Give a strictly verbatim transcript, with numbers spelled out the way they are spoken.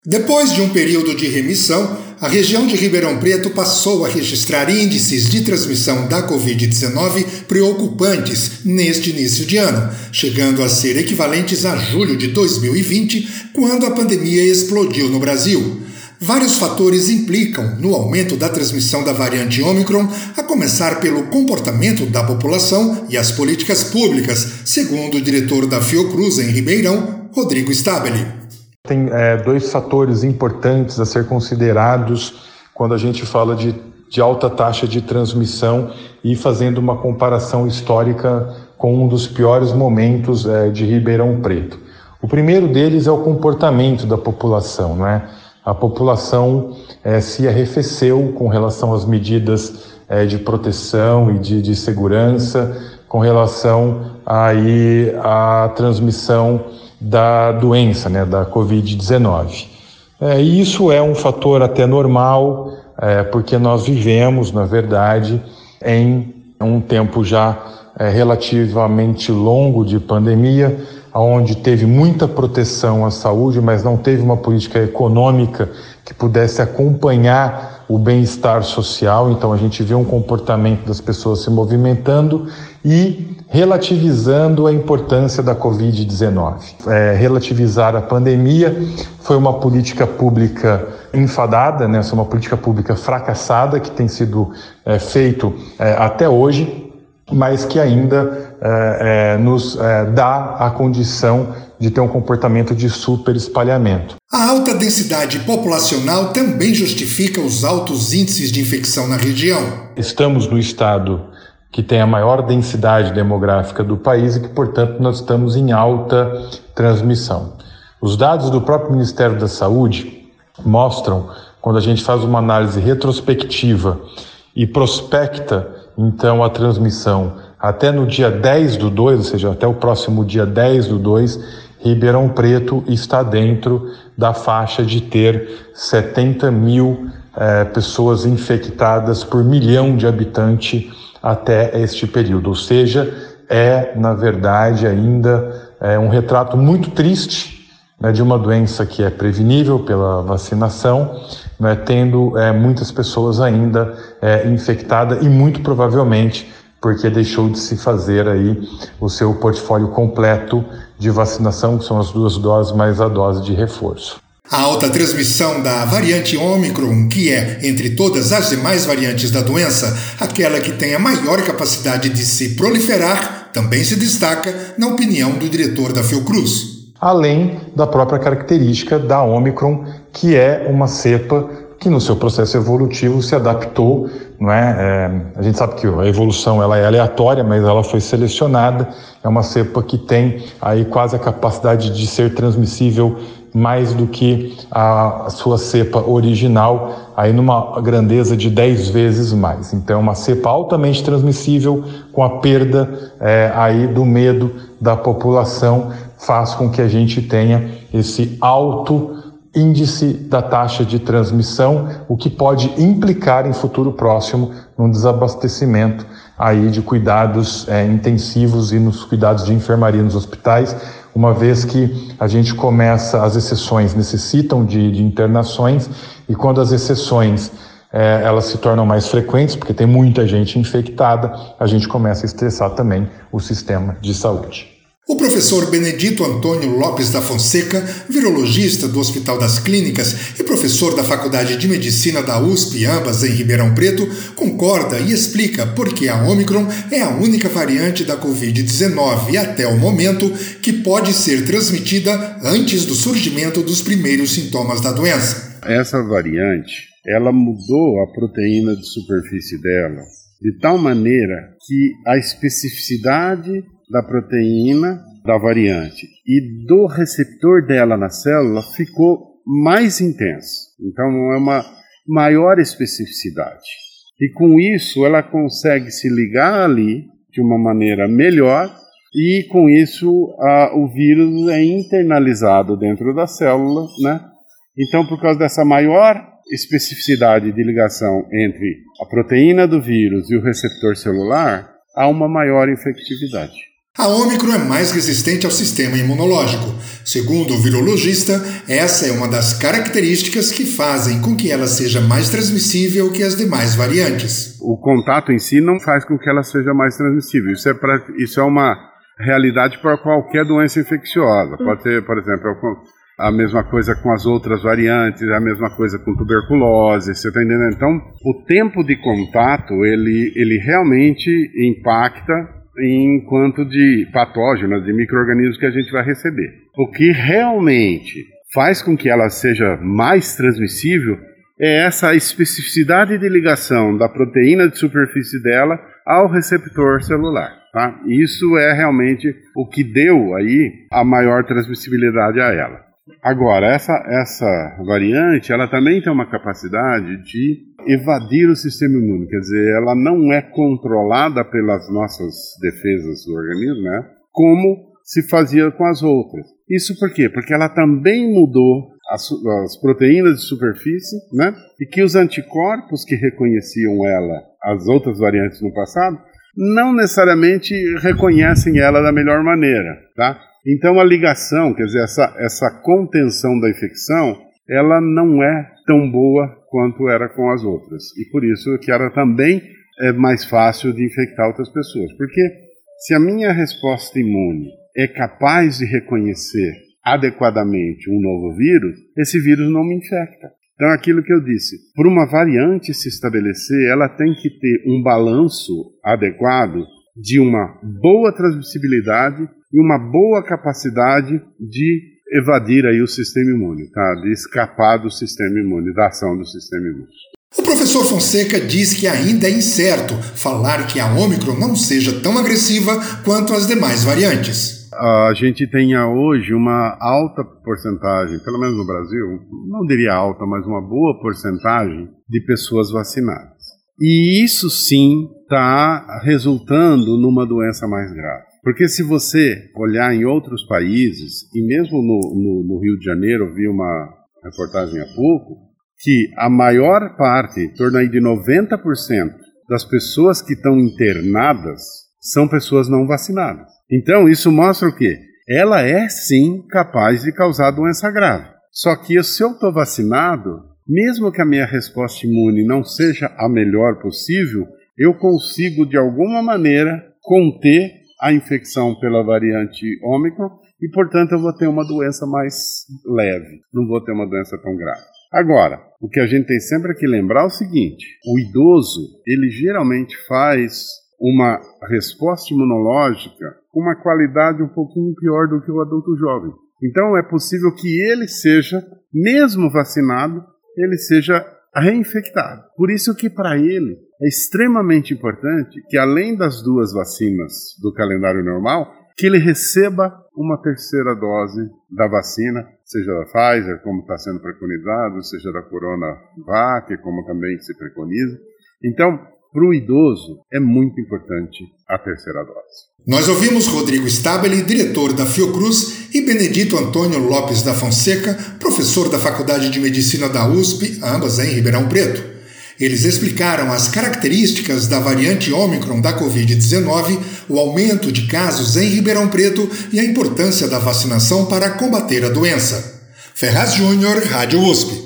Depois de um período de remissão, a região de Ribeirão Preto passou a registrar índices de transmissão da covid dezenove preocupantes neste início de ano, chegando a ser equivalentes a julho de dois mil e vinte, quando a pandemia explodiu no Brasil. Vários fatores implicam no aumento da transmissão da variante Ômicron, a começar pelo comportamento da população e as políticas públicas, segundo o diretor da Fiocruz em Ribeirão, Rodrigo Stabile. Tem é, dois fatores importantes a ser considerados quando a gente fala de, de alta taxa de transmissão e fazendo uma comparação histórica com um dos piores momentos é, de Ribeirão Preto. O primeiro deles é o comportamento da população, não é? A população é, se arrefeceu com relação às medidas é, de proteção e de, de segurança, com relação aí à transmissão da doença, né, da covid dezenove. É, e isso é um fator até normal, é, porque nós vivemos, na verdade, em um tempo já é, relativamente longo de pandemia, onde teve muita proteção à saúde, mas não teve uma política econômica que pudesse acompanhar o bem-estar social. Então a gente vê um comportamento das pessoas se movimentando e relativizando a importância da covid dezenove. É, relativizar a pandemia foi uma política pública enfadada, né? Essa é uma política pública fracassada que tem sido é, feito é, até hoje, mas que ainda é, é, nos é, dá a condição de ter um comportamento de super espalhamento. A alta densidade populacional também justifica os altos índices de infecção na região. Estamos no estado que tem a maior densidade demográfica do país e que, portanto, nós estamos em alta transmissão. Os dados do próprio Ministério da Saúde mostram, quando a gente faz uma análise retrospectiva e prospecta, então, a transmissão até no dia dez do dois, ou seja, até o próximo dia dez do dois, Ribeirão Preto está dentro da faixa de ter setenta mil eh, pessoas infectadas por milhão de habitantes até este período. Ou seja, é, na verdade, ainda é, um retrato muito triste, né, de uma doença que é prevenível pela vacinação, né, tendo é, muitas pessoas ainda é, infectadas e muito provavelmente porque deixou de se fazer aí o seu portfólio completo de vacinação, que são as duas doses mais a dose de reforço. A alta transmissão da variante Ômicron, que é, entre todas as demais variantes da doença, aquela que tem a maior capacidade de se proliferar, também se destaca na opinião do diretor da Fiocruz. Além da própria característica da Ômicron, que é uma cepa que no seu processo evolutivo se adaptou, não é? É, a gente sabe que a evolução ela é aleatória, mas ela foi selecionada, é uma cepa que tem aí quase a capacidade de ser transmissível mais do que a sua cepa original, aí numa grandeza de dez vezes mais. Então, é uma cepa altamente transmissível, com a perda é, aí do medo da população, faz com que a gente tenha esse alto índice da taxa de transmissão, o que pode implicar em futuro próximo num desabastecimento aí de cuidados é, intensivos e nos cuidados de enfermaria nos hospitais, uma vez que a gente começa, as exceções necessitam de, de internações, e quando as exceções é, elas se tornam mais frequentes, porque tem muita gente infectada, a gente começa a estressar também o sistema de saúde. O professor Benedito Antônio Lopes da Fonseca, virologista do Hospital das Clínicas e professor da Faculdade de Medicina da U S P, ambas em Ribeirão Preto, concorda e explica por que a Ômicron é a única variante da covid dezenove até o momento que pode ser transmitida antes do surgimento dos primeiros sintomas da doença. Essa variante, ela mudou a proteína de superfície dela de tal maneira que a especificidade da proteína da variante e do receptor dela na célula ficou mais intenso. Então é uma maior especificidade. E com isso ela consegue se ligar ali de uma maneira melhor e com isso a, o vírus é internalizado dentro da célula, né? Então, por causa dessa maior especificidade de ligação entre a proteína do vírus e o receptor celular, há uma maior infectividade. A Ômicron é mais resistente ao sistema imunológico. Segundo o virologista, essa é uma das características que fazem com que ela seja mais transmissível que as demais variantes. O contato em si não faz com que ela seja mais transmissível. Isso é, pra, isso é uma realidade para qualquer doença infecciosa. Pode ser, por exemplo, a mesma coisa com as outras variantes, a mesma coisa com tuberculose, você está entendendo? Então, o tempo de contato, ele, ele realmente impacta em quanto de patógenos, de micro-organismos que a gente vai receber. O que realmente faz com que ela seja mais transmissível é essa especificidade de ligação da proteína de superfície dela ao receptor celular. Tá? Isso é realmente o que deu aí a maior transmissibilidade a ela. Agora, essa, essa variante, ela também tem uma capacidade de evadir o sistema imune, quer dizer, ela não é controlada pelas nossas defesas do organismo, né, como se fazia com as outras. Isso por quê? Porque ela também mudou as, as proteínas de superfície, né, e que os anticorpos que reconheciam ela, as outras variantes no passado, não necessariamente reconhecem ela da melhor maneira, tá? Então a ligação, quer dizer, essa, essa contenção da infecção, ela não é tão boa quanto era com as outras. E por isso que ela também é mais fácil de infectar outras pessoas. Porque se a minha resposta imune é capaz de reconhecer adequadamente um novo vírus, esse vírus não me infecta. Então aquilo que eu disse, para uma variante se estabelecer, ela tem que ter um balanço adequado de uma boa transmissibilidade e uma boa capacidade de evadir aí o sistema imune, tá? De escapar do sistema imune, da ação do sistema imune. O professor Fonseca diz que ainda é incerto falar que a Ômicron não seja tão agressiva quanto as demais variantes. A gente tem hoje uma alta porcentagem, pelo menos no Brasil, não diria alta, mas uma boa porcentagem de pessoas vacinadas. E isso sim está resultando numa doença mais grave. Porque se você olhar em outros países, e mesmo no, no, no Rio de Janeiro, eu vi uma reportagem há pouco, que a maior parte, em torno aí de noventa por cento das pessoas que estão internadas são pessoas não vacinadas. Então isso mostra o quê? Ela é sim capaz de causar doença grave. Só que se eu estou vacinado, mesmo que a minha resposta imune não seja a melhor possível, eu consigo de alguma maneira conter a infecção pela variante Ômicron e, portanto, eu vou ter uma doença mais leve, não vou ter uma doença tão grave. Agora, o que a gente tem sempre que lembrar é o seguinte, o idoso, ele geralmente faz uma resposta imunológica com uma qualidade um pouquinho pior do que o adulto jovem. Então, é possível que ele seja, mesmo vacinado, ele seja reinfectado. Por isso que, para ele, é extremamente importante que, além das duas vacinas do calendário normal, que ele receba uma terceira dose da vacina, seja da Pfizer, como está sendo preconizado, seja da Coronavac, como também se preconiza. Então, para o idoso, é muito importante a terceira dose. Nós ouvimos Rodrigo Stabile, diretor da Fiocruz, e Benedito Antônio Lopes da Fonseca, professor da Faculdade de Medicina da U S P, ambas em Ribeirão Preto. Eles explicaram as características da variante Ômicron da covid dezenove, o aumento de casos em Ribeirão Preto e a importância da vacinação para combater a doença. Ferraz Júnior, Rádio U S P.